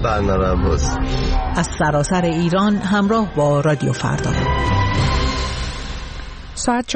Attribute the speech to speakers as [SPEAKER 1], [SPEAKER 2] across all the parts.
[SPEAKER 1] برنامه عباس.
[SPEAKER 2] از سراسر ایران همراه با رادیو فردا.
[SPEAKER 3] ساعت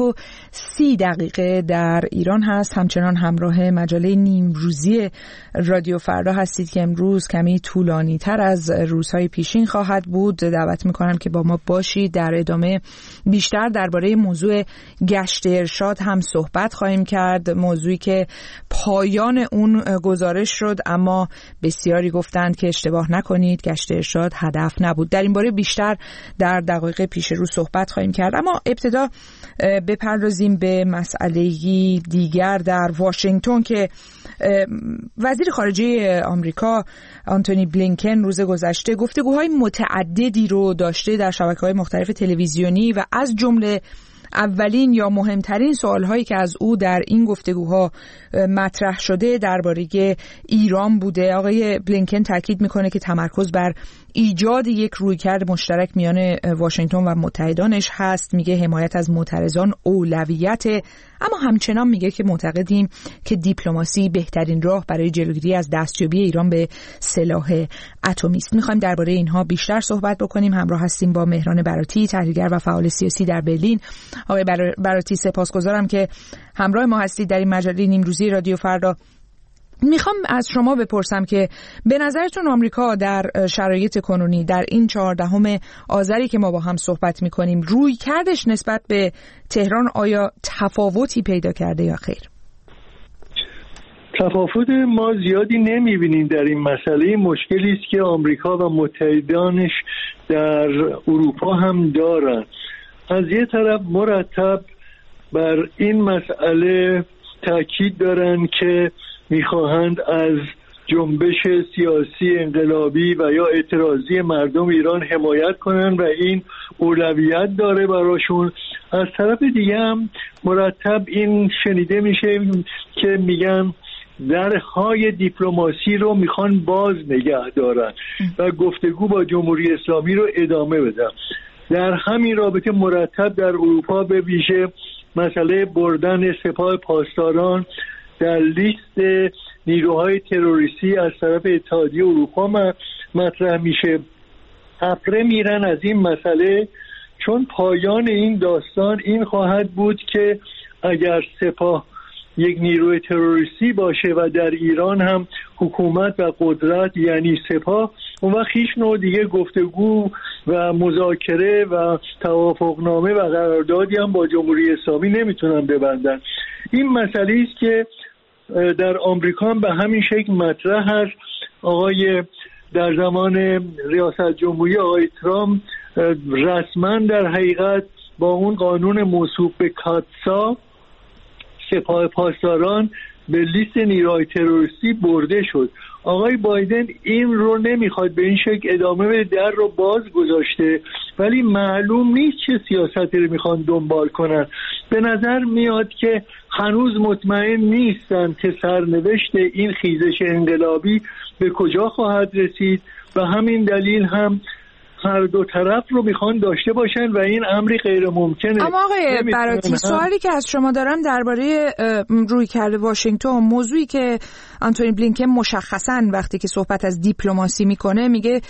[SPEAKER 3] 14:30 در ایران هست. همچنان همراه مجله نیمروزی رادیو فردا هستید که امروز کمی طولانی تر از روزهای پیشین خواهد بود. دعوت میکنم که با ما باشید. در ادامه بیشتر درباره موضوع گشت ارشاد هم صحبت خواهیم کرد، موضوعی که پایان اون گزارش شد اما بسیاری گفتند که اشتباه نکنید، گشت ارشاد هدف نبود. در این باره بیشتر در دقایق پیش رو صحبت خواهیم کرد، اما ابتدا بپردازیم به مسئله دیگر. در واشنگتن که وزیر خارجه آمریکا آنتونی بلینکن روز گذشته گفتگوهای متعددی رو داشته در شبکه‌های مختلف تلویزیونی و از جمله اولین یا مهمترین سوالهایی که از او در این گفتگوها مطرح شده درباره ایران بوده. آقای بلینکن تاکید میکنه که تمرکز بر ایجاد یک رویکرد مشترک میان واشنگتن و متحدانش هست. میگه حمایت از معترضان اولویته، اما همچنان میگه که معتقدیم که دیپلماسی بهترین راه برای جلوگیری از دستیابی ایران به سلاح اتمی است. میخوایم درباره اینها بیشتر صحبت بکنیم. همراه هستیم با مهران براتی، تحلیلگر و فعال سیاسی در برلین. آقای براتی سپاسگزارم که همراه ما هستید در این مجله نیمروزی رادیو فردا. میخوام از شما بپرسم که به نظرتون آمریکا در شرایط کنونی در این 14 آذری که ما با هم صحبت میکنیم روی کردش نسبت به تهران آیا تفاوتی پیدا کرده یا خیر؟
[SPEAKER 4] تفاوت ما زیادی نمیبینیم در این مسئله. مشکلی است که آمریکا و متحدانش در اروپا هم دارن. از یه طرف مرتب بر این مسئله تاکید دارن که میخواهند از جنبش سیاسی انقلابی و یا اعتراضی مردم ایران حمایت کنند و این اولویت داره براشون. از طرف دیگه هم مرتب این شنیده میشه که میگن درهای دیپلماسی رو میخوان باز نگه دارن و گفتگو با جمهوری اسلامی رو ادامه بدن. در همین رابطه مرتب در اروپا به ویژه مسئله بردن سپاه پاسداران در لیست نیروهای تروریستی از طرف اتحادیه اروپا مطرح میشه. اپره میرن از این مسئله، چون پایان این داستان این خواهد بود که اگر سپاه یک نیروی تروریستی باشه و در ایران هم حکومت و قدرت یعنی سپاه، اون وقت هیچ نوع دیگه گفتگو و مذاکره و توافقنامه و قراردادی هم با جمهوری اسلامی نمیتونن ببندن. این مسئله است که در آمریکا هم به همین شکل مطرح هست. آقای در زمان ریاست جمهوری آقای ترامپ رسما در حقیقت با اون قانون موصوف به کاتسا سپاه پاسداران به لیست نیروهای تروریستی برده شد. آقای بایدن این رو نمیخواد به این شکل ادامه بده، در رو باز گذاشته، ولی معلوم نیست چه سیاستی رو میخوان دنبال کنن. به نظر میاد که هنوز مطمئن نیستن که سرنوشت این خیزش انقلابی به کجا خواهد رسید و همین دلیل هم هر دو طرف رو میخوان داشته باشن و این امری غیر ممکنه.
[SPEAKER 3] اما آقای براتی، سوالی که از شما دارم درباره رویکرد واشنگتن، موضوعی که آنتونی بلینکن مشخصاً وقتی که صحبت از دیپلماسی میکنه میگه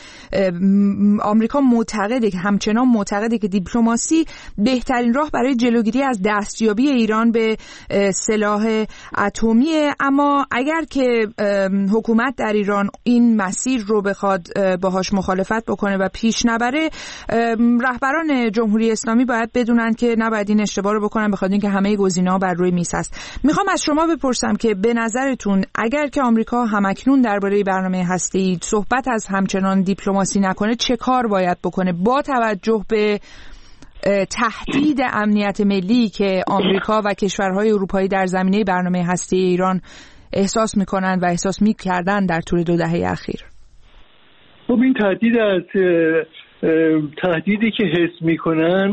[SPEAKER 3] آمریکا معتقده که همچنان معتقده که دیپلماسی بهترین راه برای جلوگیری از دستیابی ایران به سلاح اتمیه، اما اگر که حکومت در ایران این مسیر رو بخواد باهاش مخالفت بکنه و پیش نبره، رهبران جمهوری اسلامی باید بدونن که نباید این اشتباه رو بکنن، بخاطر اینکه همه گزینه‌ها بر روی میز هست. میخوام از شما بپرسم که به نظرتون اگر که آمریکا همکنون درباره برنامه هسته‌ای صحبت از همچنان دیپلماسی نکنه، چه کار باید بکنه با توجه به تهدید امنیت ملی که آمریکا و کشورهای اروپایی در زمینه برنامه هسته‌ای ایران احساس میکنن و احساس میکردن در طول 2 دهه اخیر؟
[SPEAKER 4] خب این تهدیدی که حس میکنن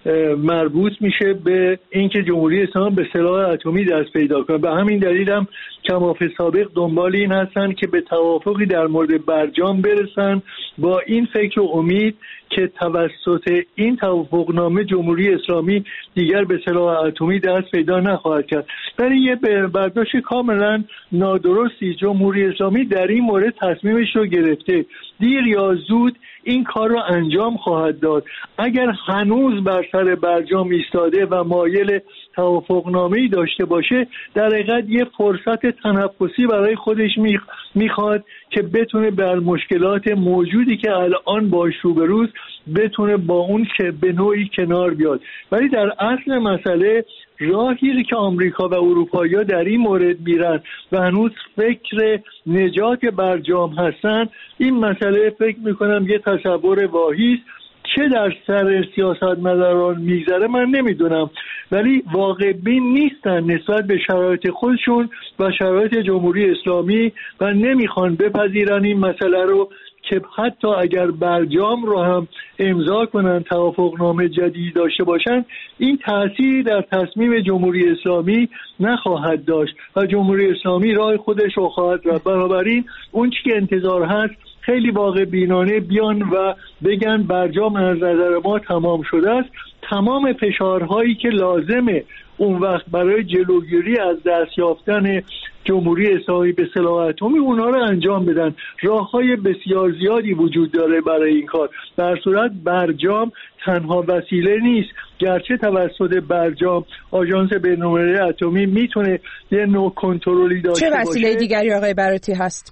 [SPEAKER 4] مربوط میشه به اینکه جمهوری اسلامی به سلاح اتمی دست پیدا کنه. به همین دلیل هم کماف سابق دنبال این هستن که به توافقی در مورد برجام برسن، با این فکر و امید که توسط این توافقنامه جمهوری اسلامی دیگر به سلاح اتمی دست پیدا نخواهد کرد. برای یه برداشت کاملا نادرستی جمهوری اسلامی در این مورد تصمیمش رو گرفته، دیر یا زود این کار رو انجام خواهد داد. اگر هنوز بر سر برجام ایستاده و مایل توافقنامه‌ای داشته باشه، در حقیقت یه فرصت تنفسی برای خودش میخواد که بتونه بر مشکلات موجودی که الان باش روبروست بتونه با اون که به نوعی کنار بیاد. ولی در اصل مسئله راهی که آمریکا و اروپایی‌ها در این مورد میرن و هنوز فکر نجات برجام هستن، این مسئله فکر میکنم یه تصور واهی است. چه در سر سیاستمداران میگذره من نمیدونم، ولی واقع بین نیستن نسبت به شرایط خودشون و شرایط جمهوری اسلامی و نمیخوان بپذیرن این مسئله رو که حتی اگر برجام رو هم امضا کنن، توافقنامه جدید داشته باشن، این تأثیری در تصمیم جمهوری اسلامی نخواهد داشت و جمهوری اسلامی راه خودش رو خواهد رفت. بنابراین اون چی که انتظار هست خیلی واقع بینانه بیان و بگن برجام از نظر ما تمام شده است، تمام فشارهایی که لازمه اون وقت برای جلوگیری از دست یافتن جمهوری اسلامی به سلاح اتمی اونها رو انجام بدن. راههای بسیار زیادی وجود داره برای این کار. در صورت برجام تنها وسیله نیست، گرچه توسط برجام آژانس بین‌المللی اتمی میتونه یه نوع کنترلی داشته باشه.
[SPEAKER 3] چه وسیله دیگری آقای براتی هست؟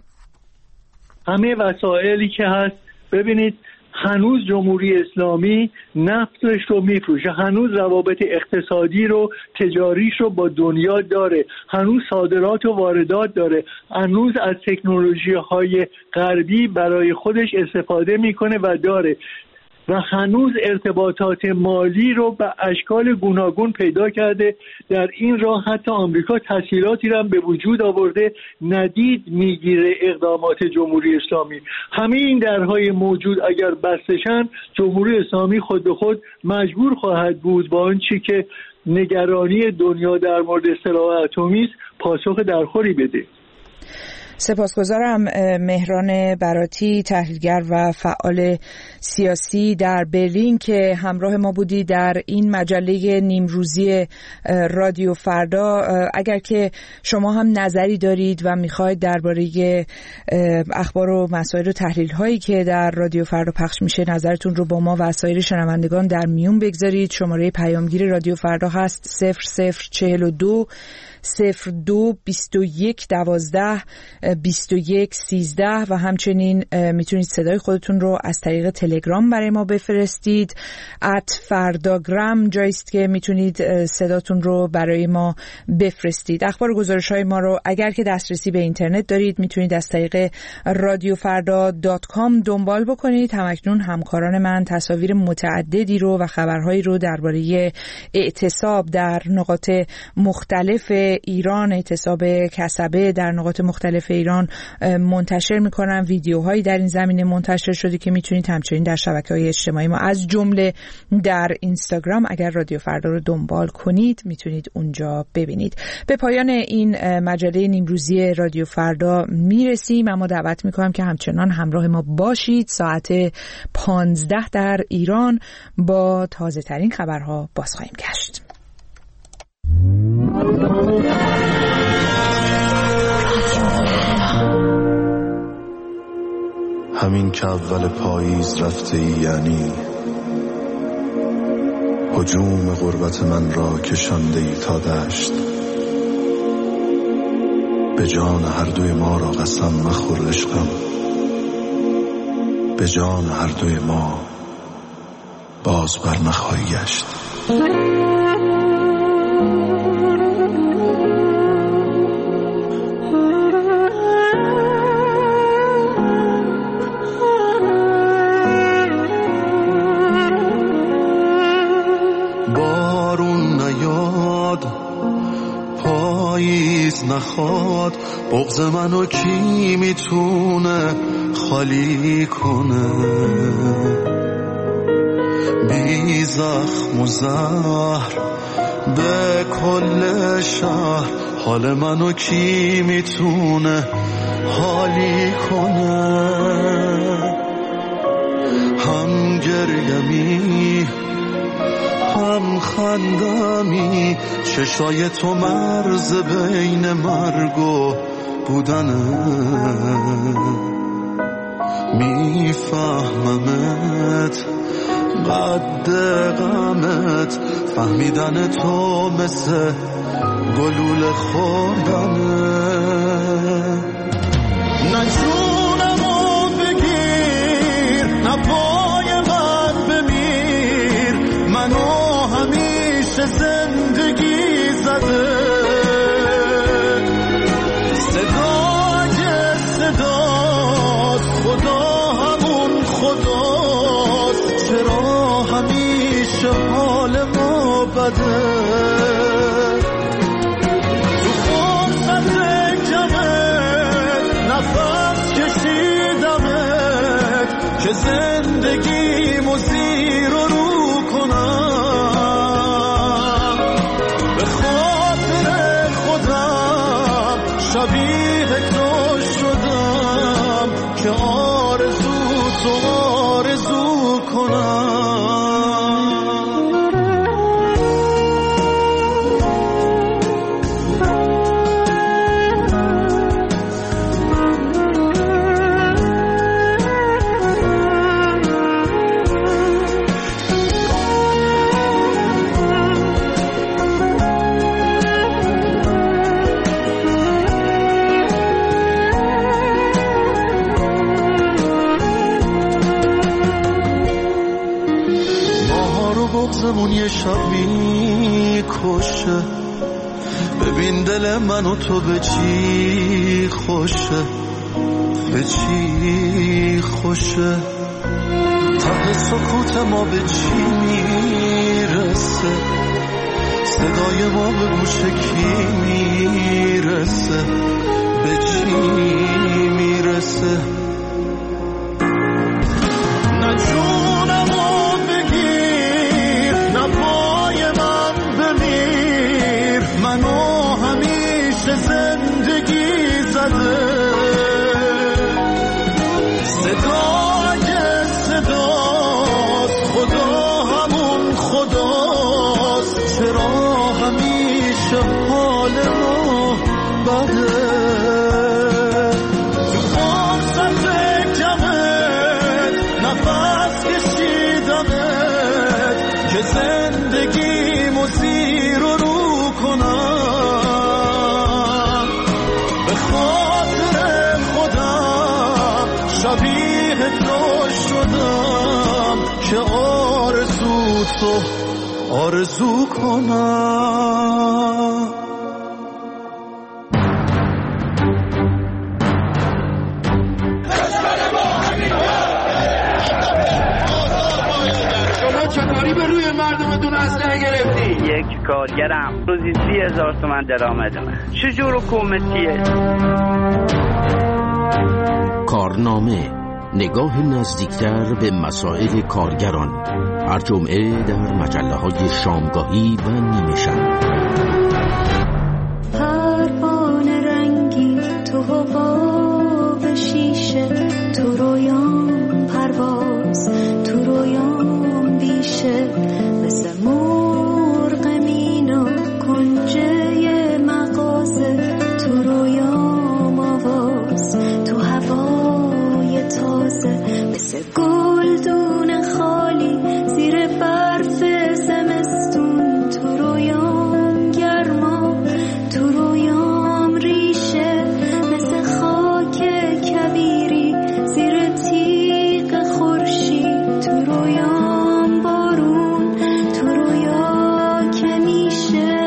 [SPEAKER 4] همه وسایلی که هست. ببینید هنوز جمهوری اسلامی نفتش رو میفروشه، هنوز روابط اقتصادی رو، تجاریش رو با دنیا داره، هنوز صادرات و واردات داره، هنوز از تکنولوژی های غربی برای خودش استفاده میکنه و داره و هنوز ارتباطات مالی رو به اشکال گوناگون پیدا کرده. در این راه حتی آمریکا تسهیلاتی رو هم به وجود آورده، ندید میگیره اقدامات جمهوری اسلامی. همه این درهای موجود اگر بستشن، جمهوری اسلامی خود به خود مجبور خواهد بود با آن چی که نگرانی دنیا در مورد سلاح اتمی است پاسخ درخوری بده.
[SPEAKER 3] سپاسگزارم. مهران براتی، تحلیلگر و فعال سیاسی در برلین که همراه ما بودی در این مجله نیمروزی رادیو فردا. اگر که شما هم نظری دارید و میخواید درباره اخبار و مسائل و تحلیل هایی که در رادیو فردا پخش میشه نظرتون رو با ما و سایر شنوندگان در میون بگذارید، شماره پیامگیر رادیو فردا هست 0042 02 21 12 21 13 و همچنین میتونید صدای خودتون رو از طریق تلگرام برای ما بفرستید. @فرداگرام جاییست که میتونید صداتون رو برای ما بفرستید. اخبار و گزارش‌های ما رو اگر که دسترسی به اینترنت دارید میتونید از طریق radiofarda.com دنبال بکنید. همکنون همکاران من تصاویر متعددی رو و خبرهایی رو درباره اعتصاب در نقاط مختلف ایران، اعتصاب کسبه در نقاط مختلف ایران منتشر میکنن. ویدیوهایی در این زمینه منتشر شده که میتونید همچنین در شبکه‌های اجتماعی ما از جمله در اینستاگرام اگر رادیو فردا رو دنبال کنید میتونید اونجا ببینید. به پایان این مجله نیمروزی رادیو فردا میرسیم، اما دعوت میکنم که همچنان همراه ما باشید. ساعت 15 در ایران با تازه ترین خبرها باز خواهیم گشت.
[SPEAKER 1] همین که اول پاییز رفته ای، یعنی هجوم غربت من را کشانده ای تا دشت. به جان هر دوی ما را قسم مخور عشقم، به جان هر دوی ما باز بر نخواهی گشت. نخواد بغض منو کی میتونه خالی کنه؟ بی زخم و زهر به کل شهر. حال منو کی میتونه حالی کنه؟ هم گریمی هم خندمی، چشای تو مرز بین مرگ و بودنه. میفهممت قد غمت، فهمیدن تو مثل گلوله خوردنه. نه جونمو بگیر، نه پای من بمیر، منو همیشه زندگی زده. صدای صداست، خدا همون خداست، چرا همیشه حال ما بده؟ تو فرصت کمت نفس کشیدمت که زندگیمو زیر و رو کنم. به خاطر خودم شبیه تو شدم که آرزو تو آرزو کنم. بغضمون یه شب میکشه، ببین دل من و تو به چی خوشه، به چی خوشه. ته سکوت ما به چی میرسه، صدای ما به گوش کی میرسه، به چی میرسه. نه جونمو پای من بمیر، منو همیشه زندگی زده. صدای صداست، خدا همون خداست، چرا همیشه حال ما بده؟ تو فرصت کمت نفس کشیدمت که زندگیمو زیر و رو کنم. به خاطر خودم شبیه تو شدم که آرزو تو آرزو کنم.
[SPEAKER 5] چطوری به روی مردمتون اسلحه گرفتی؟
[SPEAKER 6] یک کارگرم روزی 30,000 تومان درآمدمه. چجور حکومتیه؟
[SPEAKER 7] کارنامه، نگاه نزدیکتر به مسائل کارگران، هر جمعه در مجله‌های شامگاهی و نیمه شب.
[SPEAKER 8] پروانه رنگی تو هوا به شیشه، تو رویام پرواز، تو رویام بیشه، مثل مرغ مینا کنجه مغازه، تو رویام آواز، تو هوای تازه، مثل گلدون خالی زیر برف زمستون، تو رویام گرما، تو رویام ریشه، مثل خاک کبیری زیر تیغ خورشید، تو رویام بارون، تو رویا که میشه.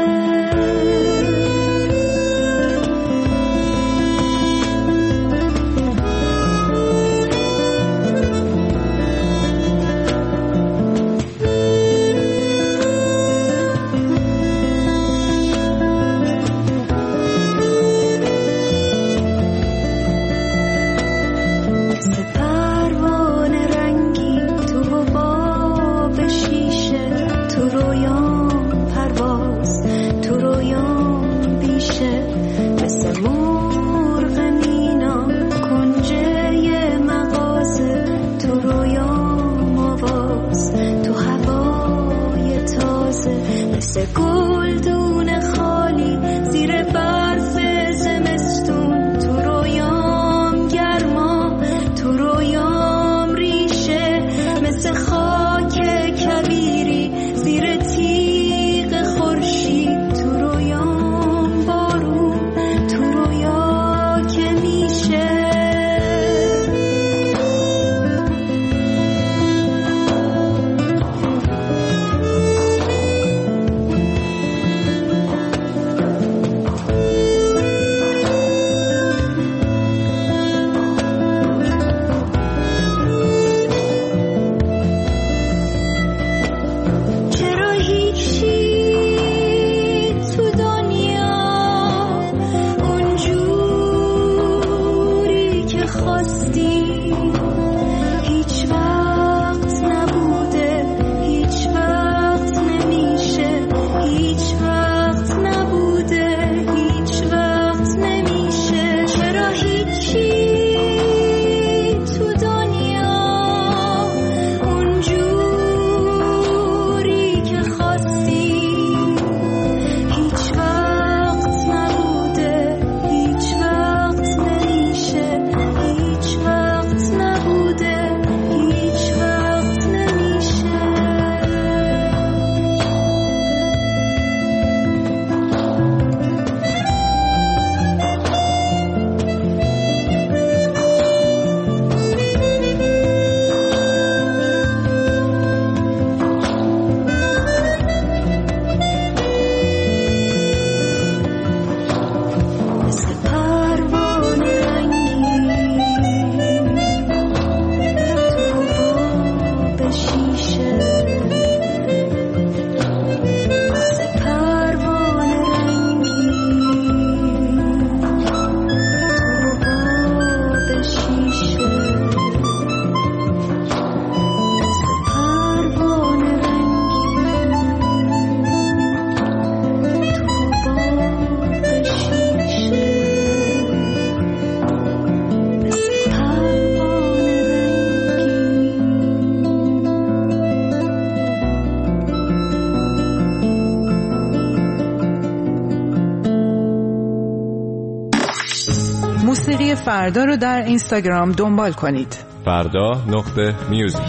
[SPEAKER 2] فردا رو در اینستاگرام دنبال کنید.
[SPEAKER 9] فردا.music.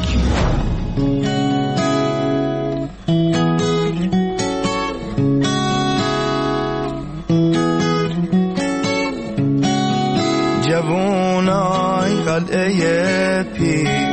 [SPEAKER 10] جوونای قلعه پیر،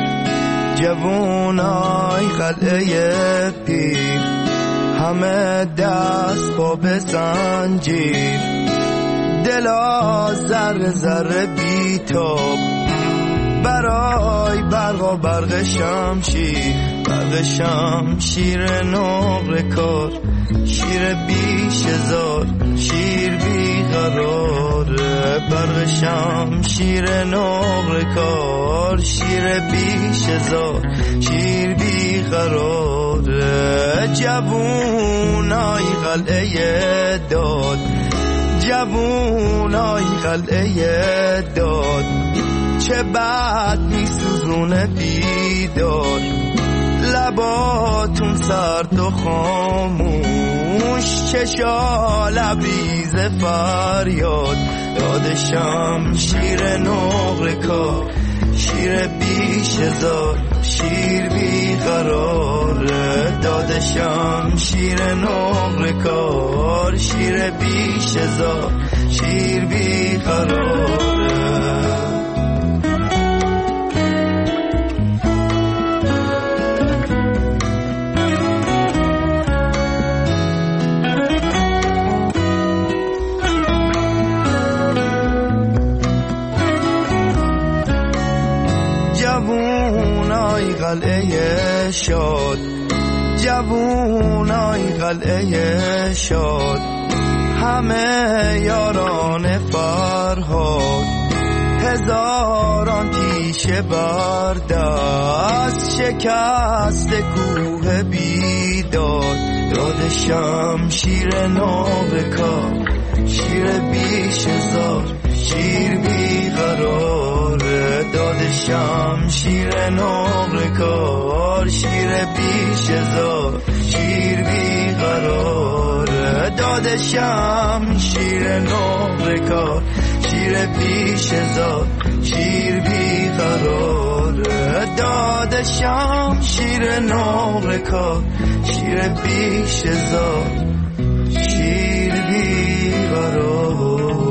[SPEAKER 10] جوونای قلعه پیر، همه دست پا به زنجیر، دلا ذره ذره بیتاب برای برق و برق شمشیر، برق شمشیر نقره کار، شیر بیش هزار، شیر بیقراره، برق شمشیر نقره کار، شیر بیش هزار، شیر بیقراره. جوونای قلعه داد، جوونای قلعه داد، چه بد میسوزونه بیدار، لباتون سرد و خاموش، چشا لبریز فریاد، داد شمشیر نقره کار، شیر بیش هزار، شیر بیقراره، داد شمشیر نقره کار، شیر بیش هزار، شیر بیقراره. جوونای قلعه شاد، جوونای قلعه شاد، همه یاران فرهاد، هزاران تیشه بردست، شکست کوه بیداد، داد شمشیر نابکار، شیر بیش هزار، شیر بیقراره، داد شمشیر نقره کار، شیر بیش هزار، شیر بیقراره، داد شمشیر نقره کار، شیر بیش هزار، شیر بیقراره، داد شمشیر نقره کار، شیر بیش هزار، شیر بیقراره.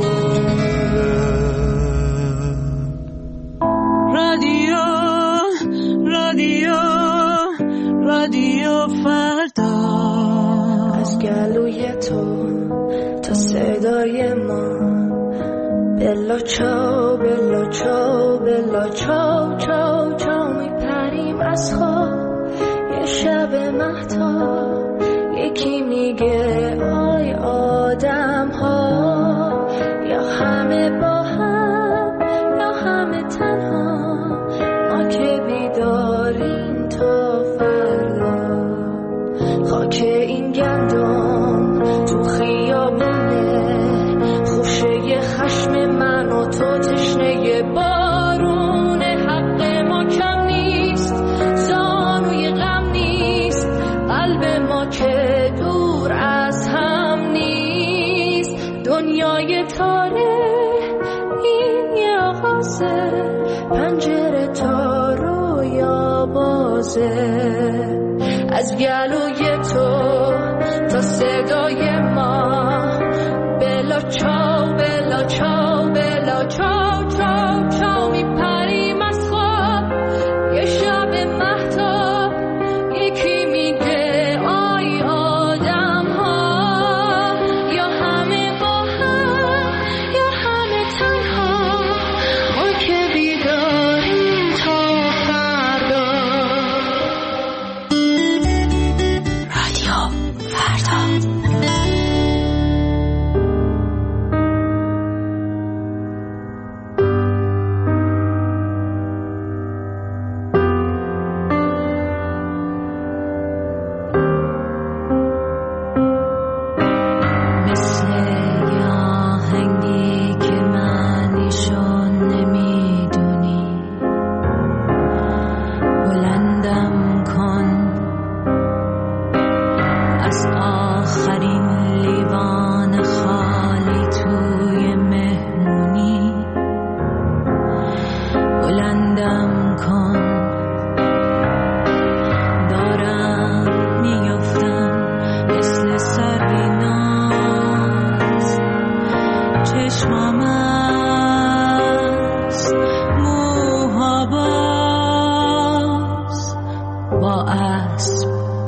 [SPEAKER 8] رادیو فردا، از گلوی تو تا صدای ما، بلا چاو بلا چاو بلا چاو چاو چاو، میپریم از خواب یه شب مهتاب، یکی میگه آی آدم ها، یا همه با هم یا همه تنها، ما که بیداریم تا فردا، خاک این گندم تو خیابونه، خوشه خشم من و تو، تشنه بارون، حق ما کم نیست، زانوی غم نیست، قلب ما که دور از هم نیست، دنیای تاره این یه آغازه، پنجره تا رویا بازه، از گلوی تو تا صدای ما، بلا چاو بلا چاو بلا چاو چاو چاو، میپریم از خواب یه شب مهتاب، یکی میگه آی آدم ها، یا همه با هم یا همه تنها، ما که بیداریم تا فردا. رادیو فردا.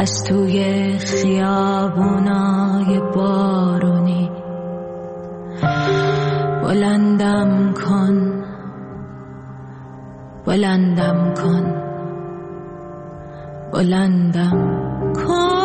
[SPEAKER 8] از توی خیابونای بارونی بلندم کن، بلندم کن، بلندم کن.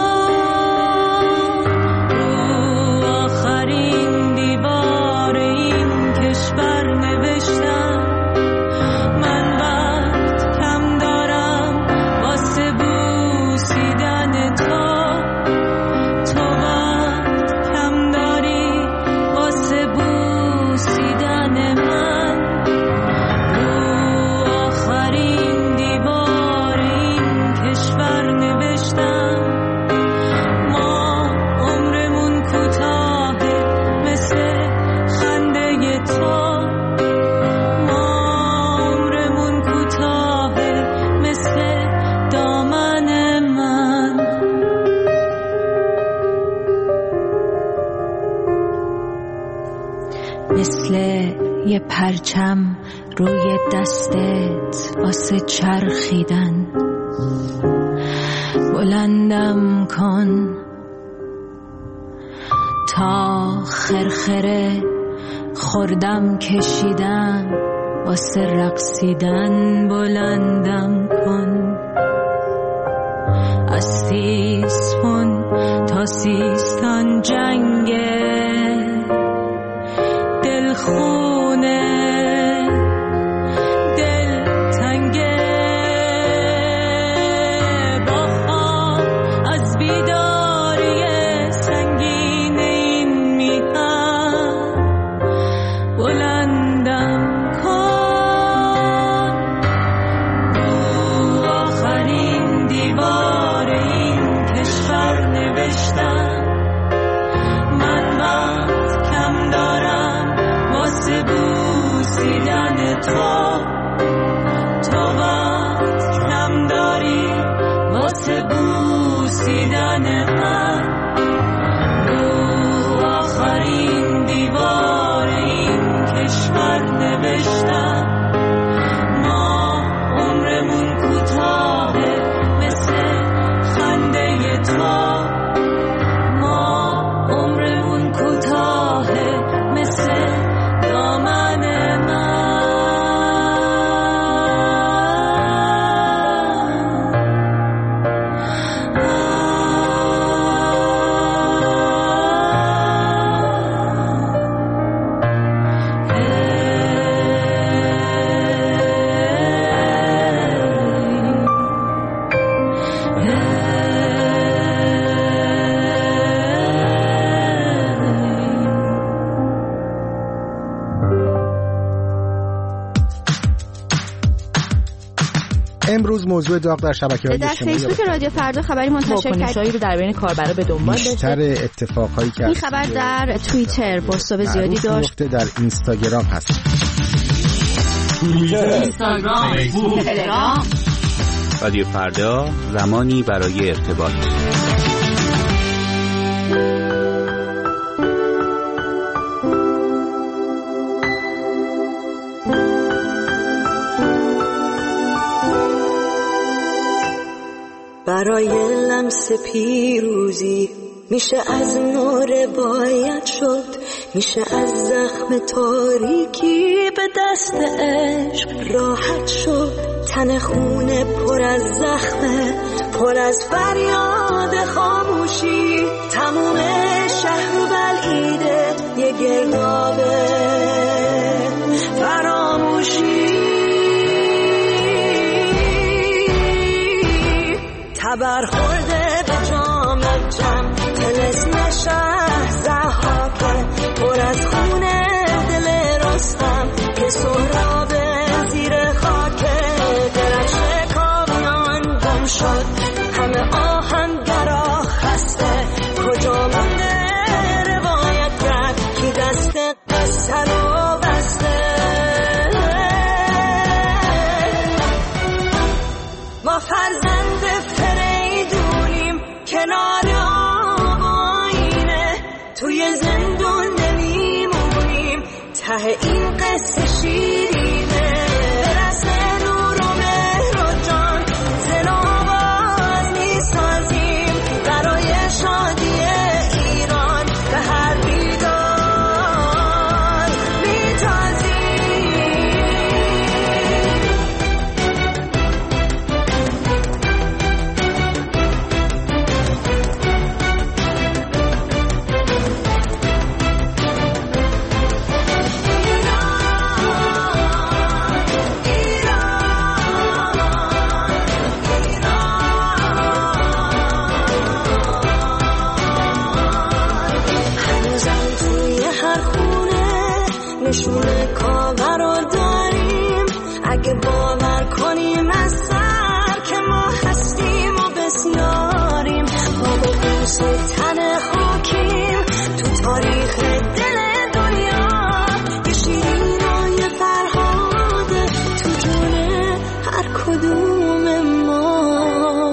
[SPEAKER 8] رو آخرین دیوار این کشور نوشتم من وقت کم دارم واسه بوسیدن تو، تو وقت کم داری واسه بوسیدن من. رو آخرین دیوار این کشور نوشتم ما عمرمون کوتاهه مثل خنده تو، ما عمرمون کوتاهه مثل دامن من. مثل یه پرچم روی دستت واسه چرخیدن بلندم کن تا خرخره خوردم کشیدم واسه رقصیدن بلندم کن. از سیسفون تا سیستان جنگه دلخونه دل تنگه با خواب از بیداری سنگین این میهن بلندم کن. رو آخرین دیوار این کشور نوشتم من وقت کم دارم واسه بوسیدن تو، تو وقت کم داری واسه بوسیدن من. رو آخرین دیوار این کشور نوشتم ما عمرمون کوتاهه مثل خنده تو، ما عمرمون کوتاهه مثل دامن من.
[SPEAKER 11] امروز موضوع داغ در شبکه‌های اجتماعی
[SPEAKER 12] در فیسبوک رادیو فردا خبری منتشر کرد.
[SPEAKER 3] واکنش‌هایی رو در بین کاربرا به دنبال داشت.
[SPEAKER 11] بیشتر اتفاقایی که
[SPEAKER 12] این خبر در توییتر بازتاب زیادی داشت.
[SPEAKER 11] در اینستاگرام هست.
[SPEAKER 2] اینستاگرام، فیسبوک، تلگرام.
[SPEAKER 13] رادیو فردا زمانی برای ارتباط.
[SPEAKER 14] برای لمس پیروزی میشه از نو روایت شد، میشه از زخم تاریکی به دست عشق راحت شد. تن خونه پر از زخمه، پر از فریاد خاموشی، تموم شهر و بلعیده یه گردابه فراموشی. تبر خورده به جام جم طلسم شهر ضحاکه، پر از خونه دل رستم که سهراب زیر خاکه. درخش کامیان گم شد، همه آهنگرا خسته، کجا مونده روایت کرد که دست قصه رو بسته. ما فرزند فریدونیم کنار آب آینه، توی زندون نمیمونیم ته این قصه شیرینه. برسه نور و مهر و جان زن آواز میسازیم کدوم ما.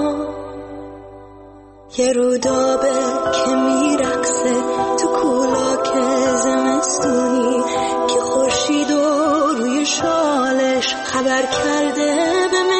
[SPEAKER 14] یه رودابه که میرقصه تو کولاک زمستونی که خورشید روی شالش خبر کرده به